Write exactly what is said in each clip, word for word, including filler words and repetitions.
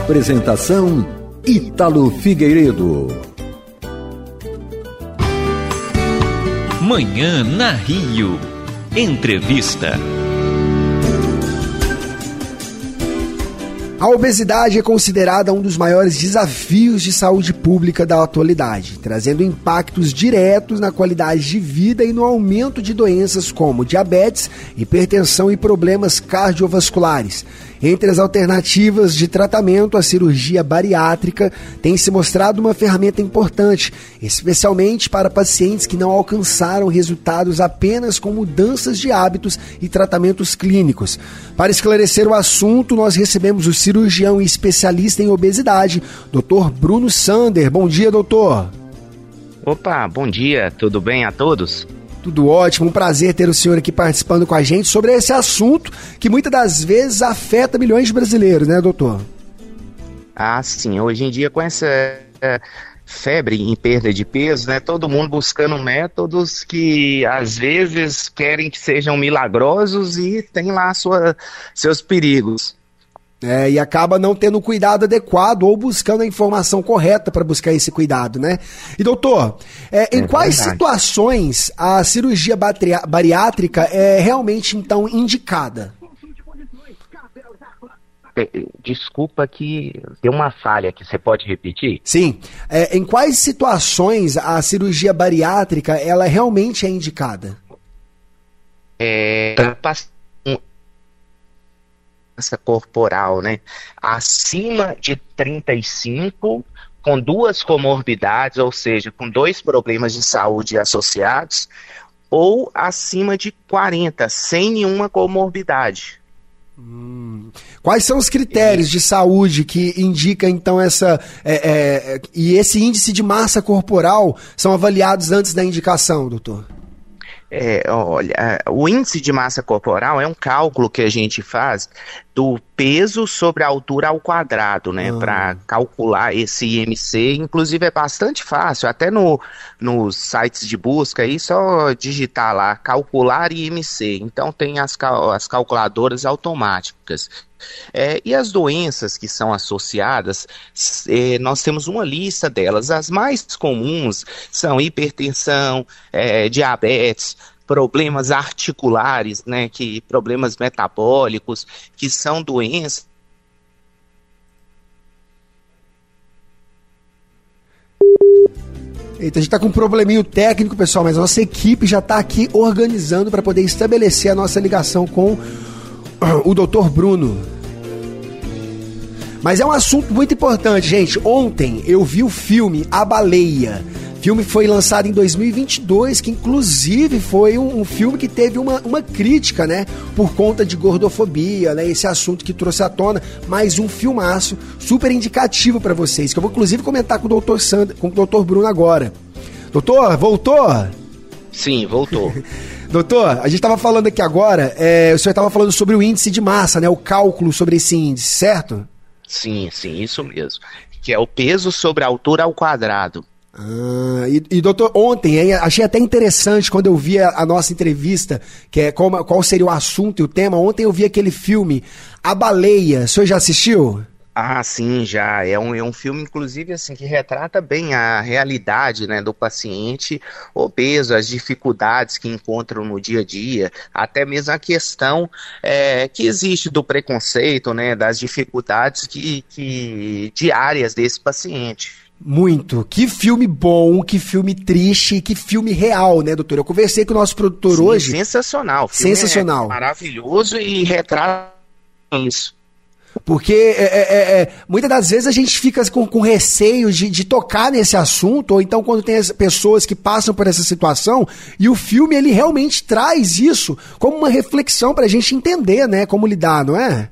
Apresentação Ítalo Figueiredo. Manhã na Rio. Entrevista. A obesidade é considerada um dos maiores desafios de saúde pública da atualidade, trazendo impactos diretos na qualidade de vida e no aumento de doenças como diabetes, hipertensão e problemas cardiovasculares. Entre as alternativas de tratamento, a cirurgia bariátrica tem se mostrado uma ferramenta importante, especialmente para pacientes que não alcançaram resultados apenas com mudanças de hábitos e tratamentos clínicos. Para esclarecer o assunto, nós recebemos o cirurgião e especialista em obesidade, doutor Bruno Sander. Bom dia, doutor. Opa, bom dia, tudo bem a todos? Tudo ótimo, um prazer ter o senhor aqui participando com a gente sobre esse assunto que muitas das vezes afeta milhões de brasileiros, né, doutor? Ah, sim, hoje em dia com essa é, febre em perda de peso, né, todo mundo buscando métodos que às vezes querem que sejam milagrosos e tem lá sua, seus perigos. É, e acaba não tendo o cuidado adequado ou buscando a informação correta para buscar esse cuidado, né? E doutor, é, em é quais verdade. situações a cirurgia batria, bariátrica é realmente então indicada? Desculpa que deu uma falha aqui, você pode repetir? Sim, é, em quais situações a cirurgia bariátrica ela realmente é indicada? É... massa corporal, né, acima de trinta e cinco, com duas comorbidades, ou seja, com dois problemas de saúde associados, ou acima de quarenta, sem nenhuma comorbidade. Hum. Quais são os critérios de saúde que indicam então essa é, é, e esse índice de massa corporal são avaliados antes da indicação, doutor? É, olha, o índice de massa corporal é um cálculo que a gente faz do peso sobre a altura ao quadrado, né, ah. para calcular esse I M C, inclusive é bastante fácil, até no, nos sites de busca aí, só digitar lá, calcular I M C, então tem as, cal- as calculadoras automáticas. É, e as doenças que são associadas, é, nós temos uma lista delas. As mais comuns são hipertensão, é, diabetes, problemas articulares, né, que, problemas metabólicos, que são doenças. Eita, a gente tá com um probleminho técnico, pessoal, mas a nossa equipe já tá aqui organizando para poder estabelecer a nossa ligação com o doutor Bruno. Mas é um assunto muito importante, gente. Ontem eu vi o filme A Baleia. O filme foi lançado em dois mil e vinte e dois, que inclusive foi um, um filme que teve uma, uma crítica, né? Por conta de gordofobia, né? Esse assunto que trouxe à tona. Mais um filmaço super indicativo para vocês, que eu vou inclusive comentar com o doutor Sandra, com o doutor Bruno agora. Doutor, voltou? Sim, voltou. Doutor, a gente estava falando aqui agora, é, o senhor estava falando sobre o índice de massa, né? O cálculo sobre esse índice, certo? Sim, sim, isso mesmo. Que é o peso sobre a altura ao quadrado. Ah, e, e doutor, ontem, hein, achei até interessante quando eu vi a, a nossa entrevista, que é qual, qual seria o assunto e o tema. Ontem eu vi aquele filme A Baleia. O senhor já assistiu? Ah, sim, já. É um, é um filme, inclusive, assim, que retrata bem a realidade, né, do paciente obeso, as dificuldades que encontram no dia a dia, até mesmo a questão é, que existe do preconceito, né, das dificuldades que, que, diárias desse paciente. Muito. Que filme bom, que filme triste, que filme real, né, doutor? Eu conversei com o nosso produtor Sim, hoje. Sensacional. O filme sensacional. É maravilhoso e retrata isso. Porque é, é, é, muitas das vezes a gente fica com, com receio de, de tocar nesse assunto, ou então quando tem as pessoas que passam por essa situação, e o filme ele realmente traz isso como uma reflexão pra gente entender, né, como lidar, não é?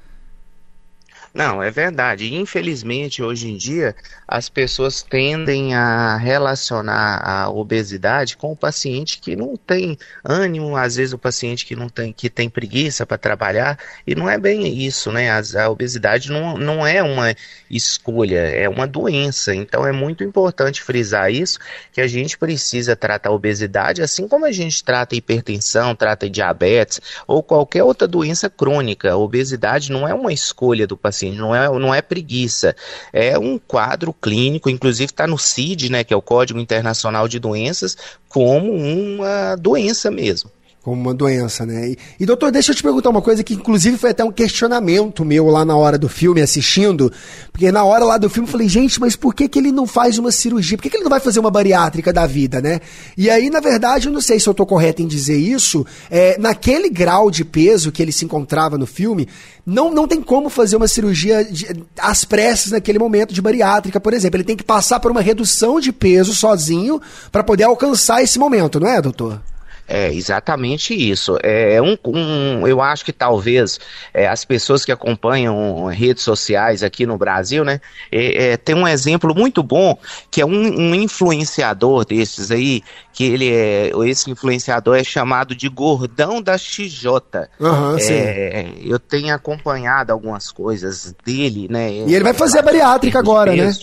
Não, é verdade. Infelizmente, hoje em dia, as pessoas tendem a relacionar a obesidade com o paciente que não tem ânimo, às vezes o paciente que não tem, que tem preguiça para trabalhar, e não é bem isso, né? A, a obesidade não, não é uma escolha, é uma doença. Então é muito importante frisar isso, que a gente precisa tratar a obesidade, assim como a gente trata a hipertensão, trata a diabetes, ou qualquer outra doença crônica. A obesidade não é uma escolha do paciente, paciente, não é, não é preguiça, é um quadro clínico, inclusive está no C I D, né, que é o Código Internacional de Doenças, como uma doença mesmo. Como uma doença, né? E, e doutor, deixa eu te perguntar uma coisa que inclusive foi até um questionamento meu lá na hora do filme, assistindo, porque na hora lá do filme eu falei, gente, mas por que que ele não faz uma cirurgia? Por que que ele não vai fazer uma bariátrica da vida, né? E aí, na verdade, eu não sei se eu tô correto em dizer isso, é, naquele grau de peso que ele se encontrava no filme, não, não tem como fazer uma cirurgia de, às pressas naquele momento de bariátrica, por exemplo. Ele tem que passar por uma redução de peso sozinho para poder alcançar esse momento, não é, doutor? É exatamente isso. É um, um, eu acho que talvez é, as pessoas que acompanham redes sociais aqui no Brasil, né, é, é, tem um exemplo muito bom, que é um, um influenciador desses aí, que ele é, esse influenciador é chamado de Gordão da X J. Uhum, é, eu tenho acompanhado algumas coisas dele, né? E ele vai fazer a bariátrica agora, né?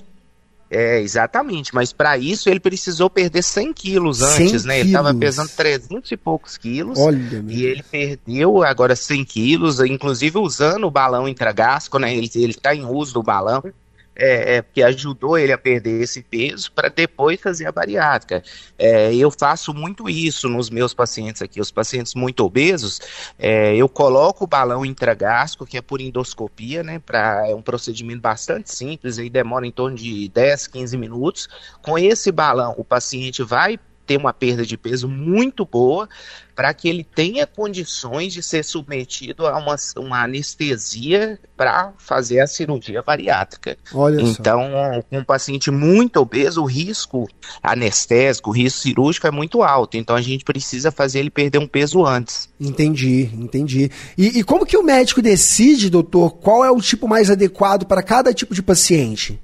É, exatamente, mas para isso ele precisou perder cem quilos antes, né? Ele estava pesando trezentos e poucos quilos. Olha, e ele perdeu agora cem quilos, inclusive usando o balão intragástrico, né? Ele, ele tá em uso do balão, é, é, que ajudou ele a perder esse peso para depois fazer a bariátrica. É, eu faço muito isso nos meus pacientes aqui, os pacientes muito obesos, é, eu coloco o balão intragástrico, que é por endoscopia, né, pra, é um procedimento bastante simples, aí demora em torno de dez, quinze minutos. Com esse balão, o paciente vai ter uma perda de peso muito boa, para que ele tenha condições de ser submetido a uma, uma anestesia para fazer a cirurgia bariátrica. Olha então, só. Com um paciente muito obeso, o risco anestésico, o risco cirúrgico é muito alto, então a gente precisa fazer ele perder um peso antes. Entendi, entendi. E, e como que o médico decide, doutor, qual é o tipo mais adequado para cada tipo de paciente?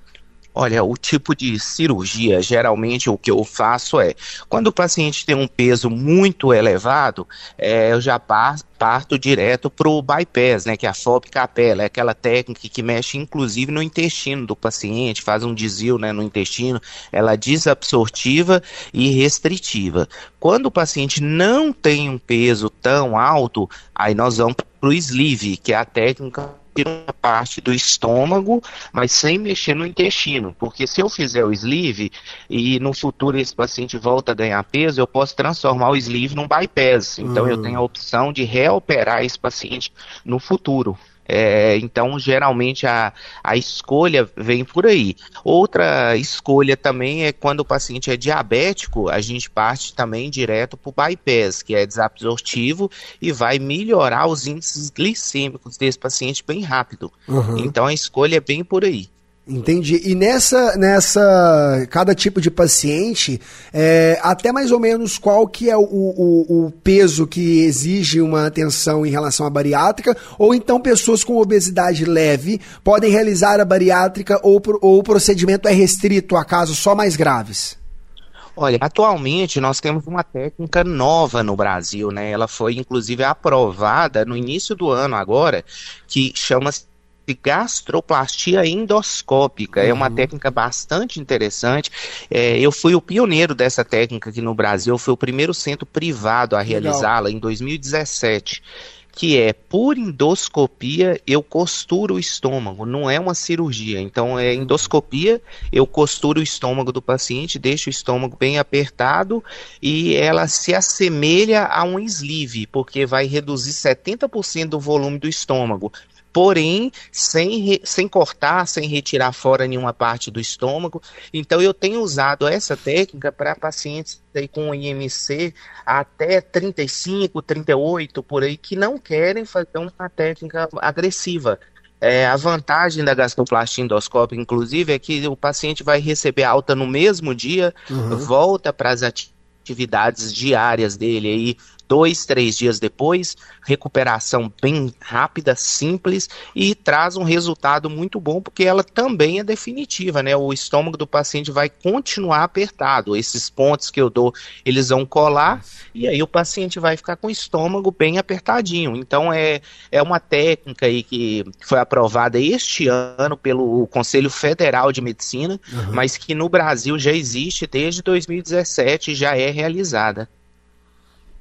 Olha, o tipo de cirurgia, geralmente o que eu faço é, quando o paciente tem um peso muito elevado, é, eu já parto direto para o bypass, né, que é a F O P capela, é aquela técnica que mexe inclusive no intestino do paciente, faz um desvio, né, no intestino, ela é desabsortiva e restritiva. Quando o paciente não tem um peso tão alto, aí nós vamos para o sleeve, que é a técnica tira uma parte do estômago, mas sem mexer no intestino, porque se eu fizer o sleeve e no futuro esse paciente volta a ganhar peso, eu posso transformar o sleeve num bypass, então hum. eu tenho a opção de reoperar esse paciente no futuro. É, então, geralmente, a, a escolha vem por aí. Outra escolha também é quando o paciente é diabético, a gente parte também direto para o bypass, que é desabsortivo e vai melhorar os índices glicêmicos desse paciente bem rápido. Uhum. Então, a escolha é bem por aí. Entendi. E nessa, nessa, cada tipo de paciente, é, até mais ou menos qual que é o, o, o peso que exige uma atenção em relação à bariátrica, ou então pessoas com obesidade leve podem realizar a bariátrica ou, ou o procedimento é restrito a casos só mais graves? Olha, atualmente nós temos uma técnica nova no Brasil, né? Ela foi inclusive aprovada no início do ano agora, que chama-se de gastroplastia endoscópica. Uhum. É uma técnica bastante interessante. É, eu fui o pioneiro dessa técnica aqui no Brasil, eu fui o primeiro centro privado a realizá-la em dois mil e dezessete. Que é, por endoscopia, eu costuro o estômago, não é uma cirurgia. Então, é endoscopia, eu costuro o estômago do paciente, deixo o estômago bem apertado e ela se assemelha a um sleeve, porque vai reduzir setenta por cento do volume do estômago. Porém, sem, re, sem cortar, sem retirar fora nenhuma parte do estômago. Então, eu tenho usado essa técnica para pacientes aí com I M C até trinta e cinco, trinta e oito, por aí, que não querem fazer uma técnica agressiva. É, a vantagem da gastroplastia endoscópica, inclusive, é que o paciente vai receber alta no mesmo dia, uhum. volta para as atividades diárias dele aí, dois, três dias depois, recuperação bem rápida, simples e traz um resultado muito bom, porque ela também é definitiva, né? O estômago do paciente vai continuar apertado, esses pontos que eu dou, eles vão colar e aí o paciente vai ficar com o estômago bem apertadinho. Então é, é uma técnica aí que foi aprovada este ano pelo Conselho Federal de Medicina, uhum. mas que no Brasil já existe desde dois mil e dezessete e já é realizada.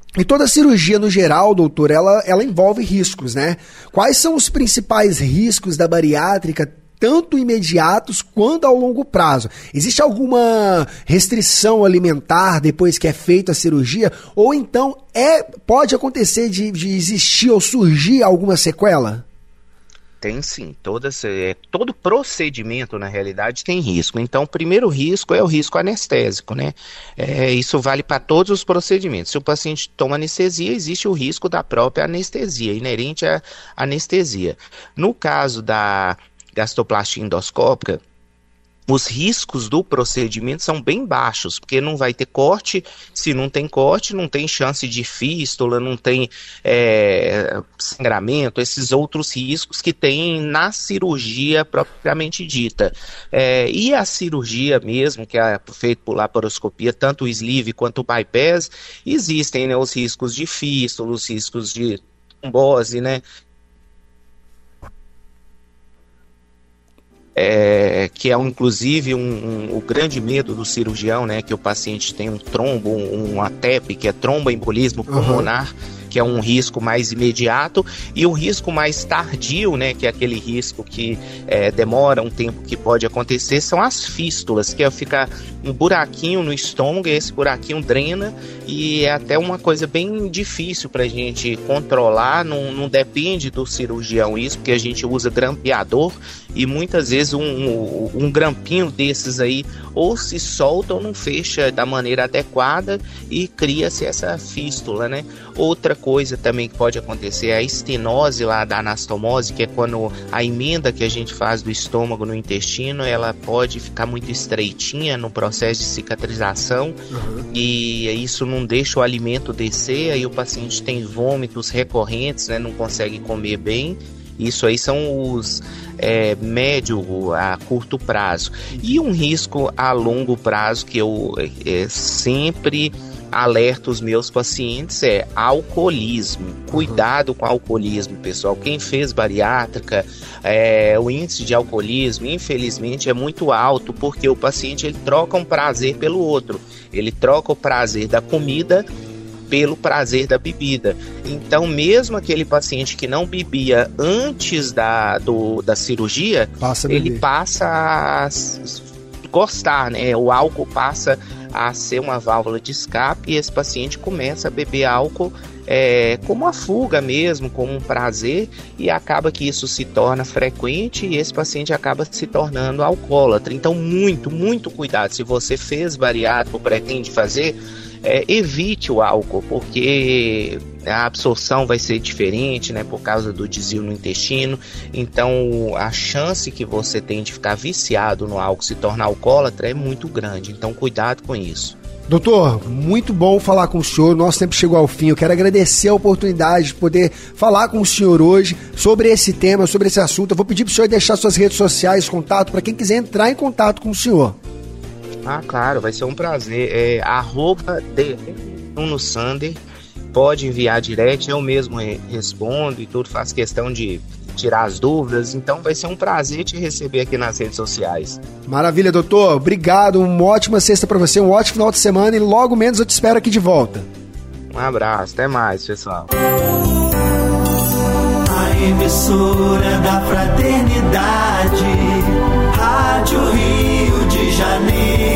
E toda cirurgia, no geral, doutor, ela, ela envolve riscos, né? Quais são os principais riscos da bariátrica, tanto imediatos quanto ao longo prazo? Existe alguma restrição alimentar depois que é feita a cirurgia? Ou então é, pode acontecer de, de existir ou surgir alguma sequela? Tem sim, todas, é, todo procedimento na realidade tem risco. Então o primeiro risco é o risco anestésico, né? É, isso vale para todos os procedimentos. Se o paciente toma anestesia, existe o risco da própria anestesia, inerente à anestesia. No caso da gastroplastia endoscópica, os riscos do procedimento são bem baixos, porque não vai ter corte. Se não tem corte, não tem chance de fístula, não tem é, sangramento, esses outros riscos que tem na cirurgia propriamente dita. É, e a cirurgia mesmo, que é feita por laparoscopia, tanto o sleeve quanto o bypass, existem, né, os riscos de fístula, os riscos de trombose, né? É, que é um, inclusive um, um, o grande medo do cirurgião, né, que o paciente tem um trombo, um, um A T E P, que é tromboembolismo pulmonar, uhum. que é um risco mais imediato, e o risco mais tardio, né, que é aquele risco que é, demora um tempo que pode acontecer, são as fístulas, que é ficar um buraquinho no estômago, e esse buraquinho drena, e é até uma coisa bem difícil para a gente controlar, não, não depende do cirurgião isso, porque a gente usa grampeador, e muitas vezes um, um, um grampinho desses aí ou se solta ou não fecha da maneira adequada e cria-se essa fístula, né? Outra coisa também que pode acontecer é a estenose lá da anastomose, que é quando a emenda que a gente faz do estômago no intestino, ela pode ficar muito estreitinha no processo de cicatrização, uhum. e isso não deixa o alimento descer, aí o paciente tem vômitos recorrentes, né? Não consegue comer bem. Isso aí são os é, médio a curto prazo. E um risco a longo prazo que eu é, sempre alerto os meus pacientes é alcoolismo. Cuidado com o alcoolismo, pessoal. Quem fez bariátrica, é, o índice de alcoolismo, infelizmente, é muito alto, porque o paciente ele troca um prazer pelo outro. Ele troca o prazer da comida pelo prazer da bebida. Então, mesmo aquele paciente que não bebia antes da, do, da cirurgia, passa ele passa a gostar, né? O álcool passa a ser uma válvula de escape, e esse paciente começa a beber álcool é, como uma fuga mesmo, como um prazer, e acaba que isso se torna frequente e esse paciente acaba se tornando alcoólatra. Então, muito, muito cuidado. Se você fez bariátrica ou pretende fazer, É, evite o álcool, porque a absorção vai ser diferente, né, por causa do desvio no intestino. Então a chance que você tem de ficar viciado no álcool, se tornar alcoólatra, é muito grande. Então cuidado com isso. Doutor, muito bom falar com o senhor, nosso tempo chegou ao fim. Eu quero agradecer a oportunidade de poder falar com o senhor hoje sobre esse tema, sobre esse assunto. Eu vou pedir para o senhor deixar suas redes sociais, contato, para quem quiser entrar em contato com o senhor. Ah, claro, vai ser um prazer. É arroba de Bruno Sander. Pode enviar direct, eu mesmo respondo e tudo, faço questão de tirar as dúvidas. Então vai ser um prazer te receber aqui nas redes sociais. Maravilha, doutor. Obrigado. Uma ótima sexta para você, um ótimo final de semana, e logo menos eu te espero aqui de volta. Um abraço, até mais, pessoal. A emissora da fraternidade, Rádio Rio de Janeiro.